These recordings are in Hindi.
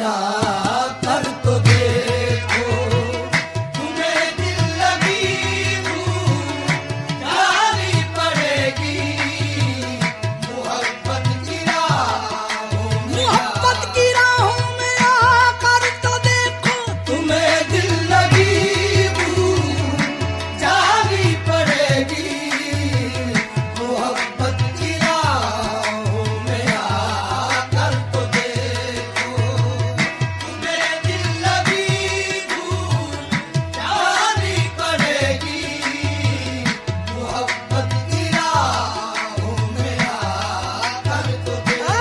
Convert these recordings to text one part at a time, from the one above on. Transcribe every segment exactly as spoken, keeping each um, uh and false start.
आकर तो देखो, तुम्हें दिल लगी भूल जानी पड़ेगी, मोहब्बत की राहों में मोहब्बत की राहों में आकर तो देखो, तुम्हें दिल लगी भूल जानी पड़ेगी, मोहब्बत की राहों में आकर तो देखो, तुम्हें दिल लगी भूल जानी पड़ेगी, मोहब्बत की राहों में आकर तो देखो।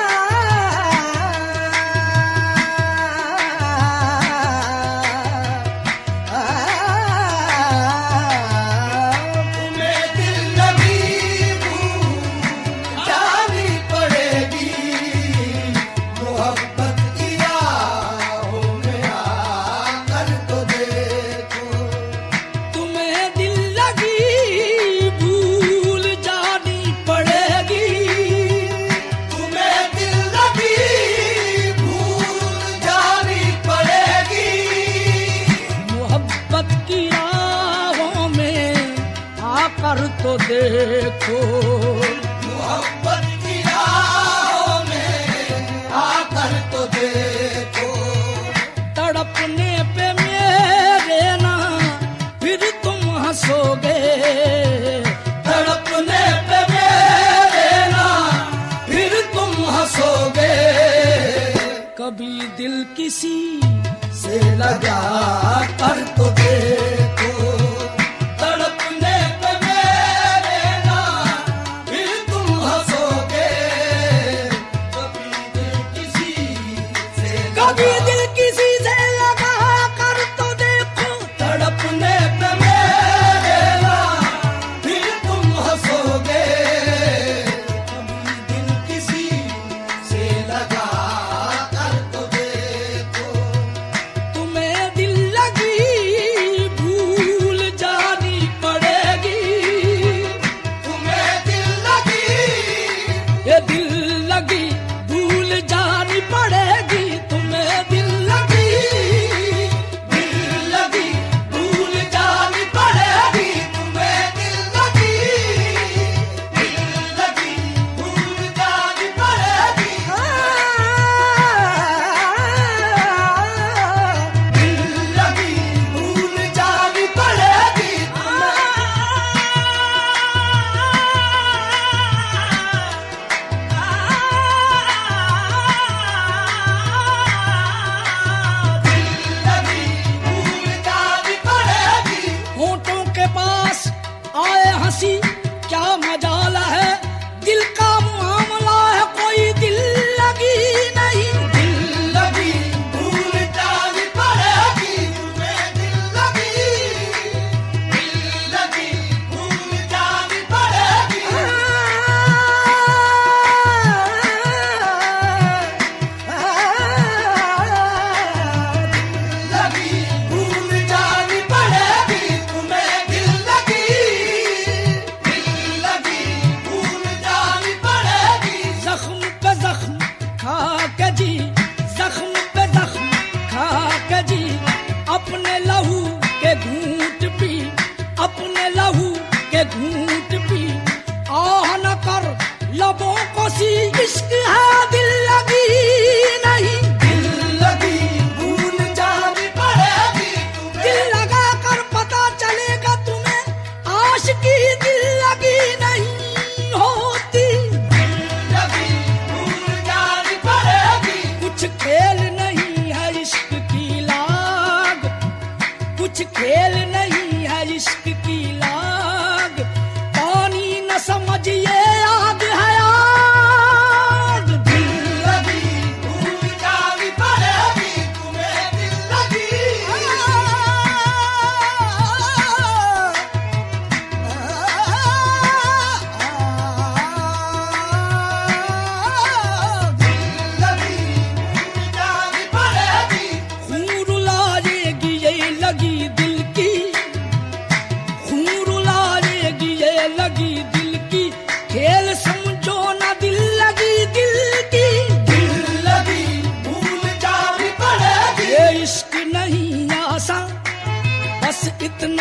तुम्हें दिल लगी भूल जानी पड़ेगी, मोहब्बत की राहों में आकर तो देखो, तुम्हें दिल लगी भूल जानी पड़ेगी, तुम्हें दिल लगी भूल जानी पड़ेगी, मोहब्बत की राहों में आकर तो देखो, मोहब्बत की राहों में आकर तो देखो, तड़पने पे मेरे ना फिर तुम हंसोगे, तड़पने पे मेरे ना फिर तुम हंसोगे, कभी दिल किसी से लगा कर तो देखो, तड़पने पे मेरे ना फिर तुम हंसोगे, कभी दिल किसी से कभी लगा दिल किसी से लगा कर तो देखो, तड़पने पे मेरे ना फिर तुम हंसोगे, कभी दिल किसी से लगा कर तो देखो, तुम्हें दिल लगी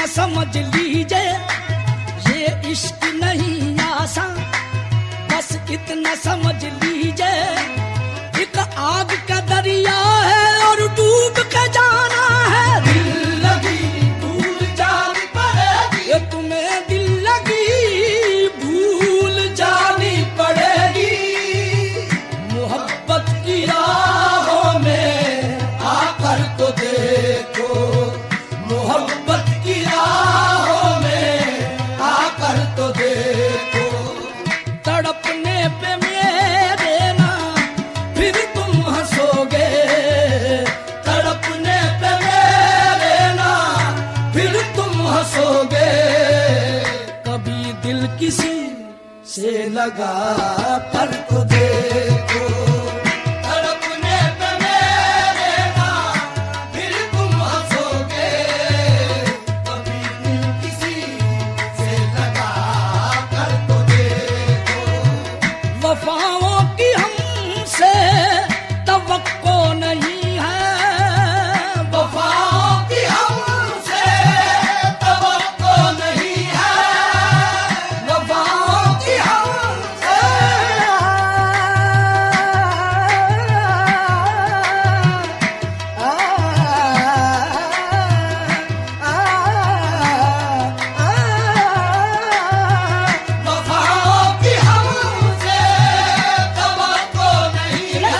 इतना समझ लीजिए ये इश्क नहीं आसा, बस इतना समझ लीजिए एक आग का दरिया है और डूब के जाना है। दिल लगी भूल जानी पड़ेगी, ये तुम्हें दिल लगी भूल जानी पड़ेगी। मोहब्बत की राहों में आकर तो देखो, मोहब्बत की राहों में आकर तो देखो। तड़पने पे मेरे ना फिर तुम हंसोगे, तड़पने पे मेरे ना फिर तुम हंसोगे। कभी दिल किसी से लगा कर तो देखो, तड़पने पे मेरे ना फिर तुम हंसोगे। कभी दिल किसी से लगा कर तो देखो। वफाओं की हमसे तवक्को नहीं है, वफाओं की हमसे तवक्को नहीं है, वफाओं की हमसे वफाओं की हमसे तवक्को नहीं है।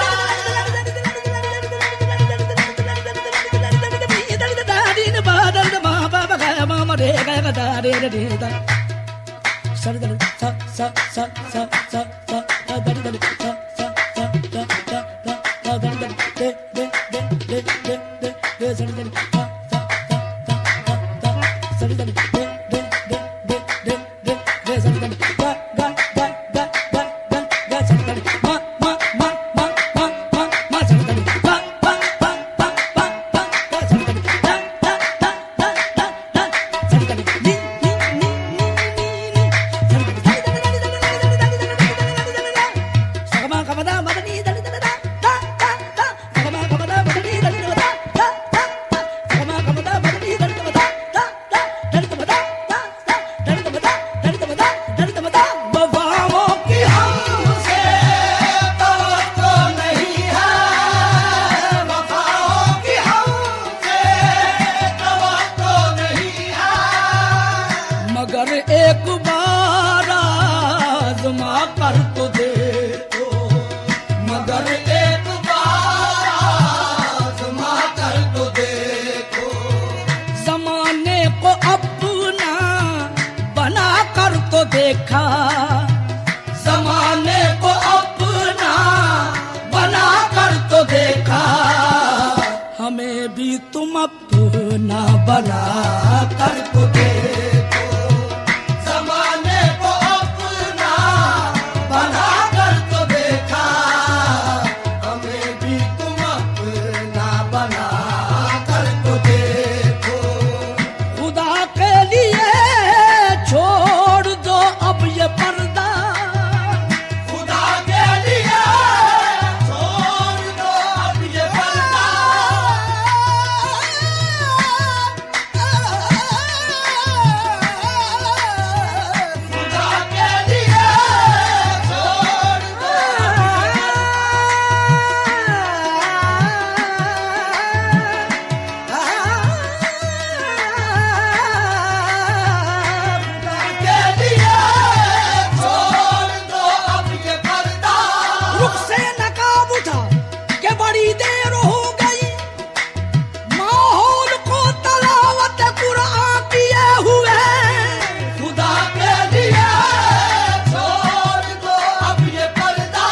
वफाओं की हमसे तवक्को नहीं है, वफाओं की हमसे तवक्को नहीं है। मगर एक बार आज़मा कर तो देखो, मगर एक बार आज़मा कर तो देखो। जमाने को अपना बना कर तो देखा, ज़माने को अपना बना कर तो देखा। हमें भी तुम अपना बना कर तो देखो, ज़माने को अपना बना कर तो देखा। हमें भी तुम अपना बना कर तो देखो। खुदा के लिए छोड़ दो अब ये पर्दा, खुदा के लिए छोड़ दो अब ये पर्दा। खुदा के लिए छोड़ दो के लिए छोड़ दो अब ये पर्दा। रुख से नकाब उठा के बड़ी देर हो गई, माहौल को तलावत कुरान किए हुए। खुदा के लिए छोड़ दो अब ये पर्दा।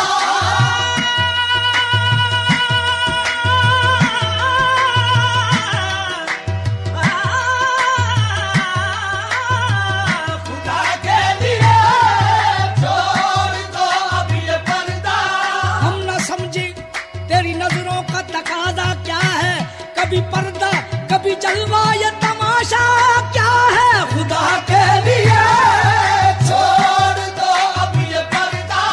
खुदा के लिए छोड़ दो अब ये पर्दा। हम न समझे तेरी नजरों का तकाजा क्या है, कभी पर्दा कभी जलवा ये तमाशा क्या है। खुदा के लिए छोड़ दो अब ये पर्दा।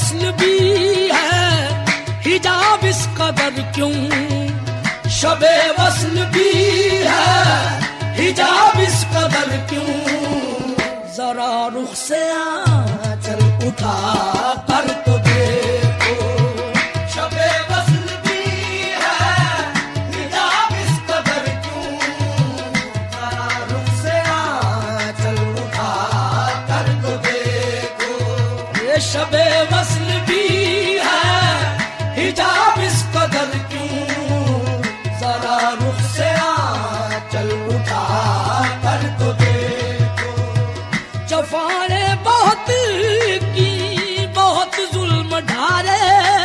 वस्ल भी है हिजाब इस कदर क्यों, शबे वस्ल भी है हिजाब इस कदर क्यों, जरा रुख से आंचल उठा कर तो देखो, शबे वस्ल भी है हिजाब इस कदर क्यों, जरा रुख से आंचल उठा कर तो देखो, ये शबे वस्ल भी है हिजाब इस कदर क्यों, जरा रुख से आंचल उठा कर तो देखो। जफाने बहुत की बहुत जुल्म ढारे,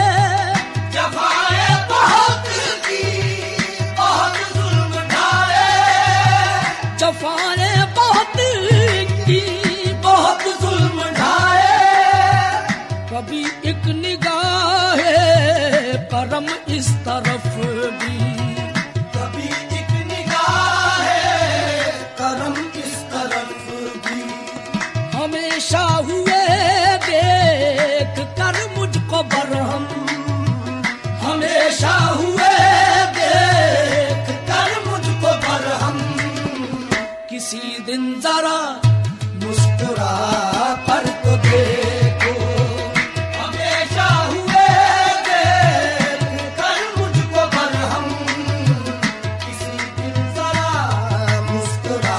जफाए बहुत की बहुत जुल्म ढाए, जफाने बहुत की बहुत जुल्म ढारे, कभी एक निगाह करम इस तरफ भी, कभी एक निगाह करम इस तरफ भी, हमेशा हुए देख कर मुझको बरहम, हमेशा हुए देख कर मुझको बरहम, किसी दिन जरा मुस्कुरा कर तो देखो, हमेशा हुए देख कर मुझको बरहम, किसी दिन जरा मुस्कुरा,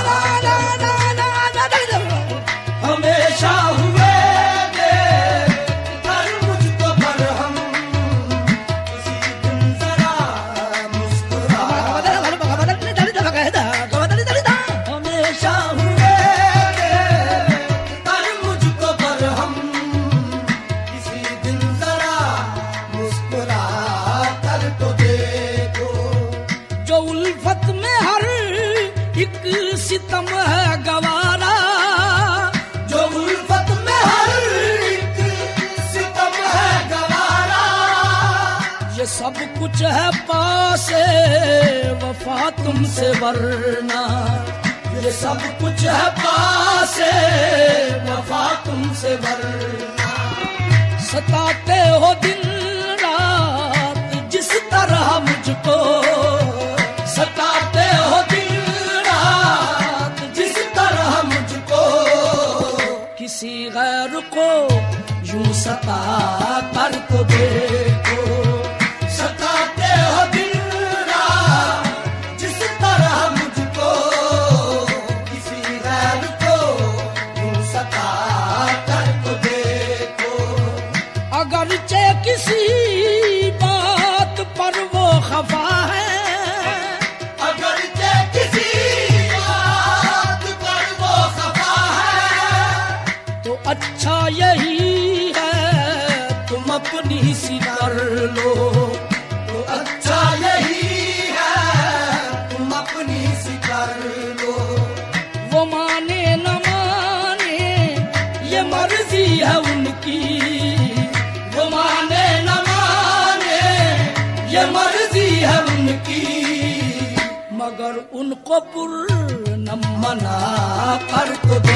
हमेशा हुए देख कर मुझको बरहम, किसी दिन जरा मुस्कुरा, हमेशा हुए देख कर मुझको बरहम, किसी दिन जरा मुस्कुरा कर तो देखो, जो उल्फत में हर एक सितम है गवारा, जो उल्फत में हर एक सितम है गवारा, ये सब कुछ है पासे वफा तुमसे वरना, ये सब कुछ है पासे वफा तुमसे वरना, सताते हो दिन रात जिस तरह मुझको, सताते हो दिन रात जिस तरह मुझको, किसी गैर को यूं सता कर तो देखो, सताते हो दिन रात जिस तरह मुझको, किसी गैर को यूं सता कर तो देखो, अगरचे किसी बात पर वो खफा है, अगरचे किसी बात पर वो खफा है, तो अच्छा यही है तुम अपनी सी कर लो, तो अच्छा यही है तुम अपनी सी कर लो, वो माने न माने ये मर्जी है उनकी, वो माने न माने ये मर्जी है उनकी, मगर उनको पुर न मना कर तो